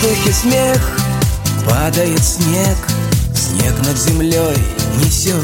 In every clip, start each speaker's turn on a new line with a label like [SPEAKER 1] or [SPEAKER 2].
[SPEAKER 1] воздухе смех, падает снег, снег над землей несет.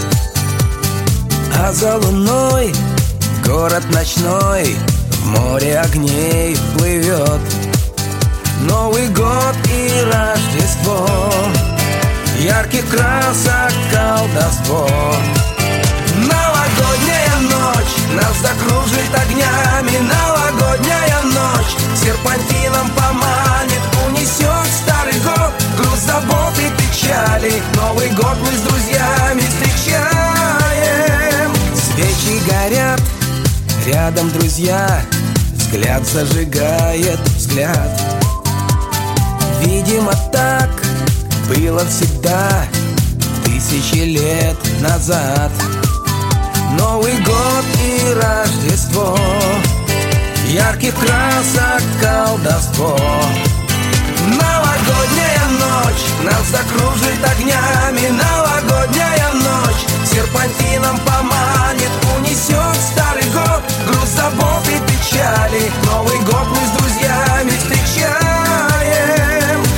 [SPEAKER 1] А за луной город ночной в море огней плывет. Новый год и Рождество, ярких красок колдовство. Новогодняя ночь нас закружит огнями. Новогодняя ночь серпантином поманит, унесет старый год, груз забот и печали. Новый год мы с друзьями встречаем. Свечи горят, рядом друзья, взгляд зажигает взгляд. Видимо, так было всегда, тысячи лет назад. Новый год и Рождество, ярких красок колдовство. Новогодняя ночь нас закружит огнями. Новогодняя ночь серпантином поманит, унесет старый год, груз забот и печали. Новый год мы с друзьями встречаем.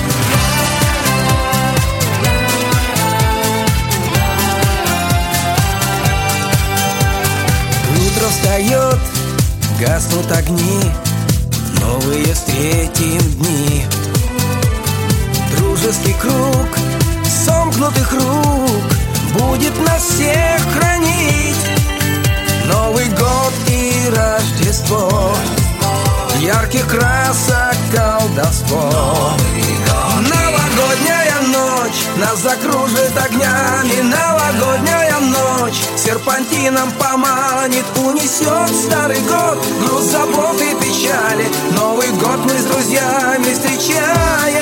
[SPEAKER 1] Утро встает, гаснут огни, новые встретим дни. Дружеский круг сомкнутых рук будет нас всех хранить. Новый год и Рождество, ярких красок колдовство. Новогодняя ночь нас закружит огнями. Новогодняя ночь серпантином поманит, унесет старый год, груз забот и печали. Новый год мы с друзьями встречаем.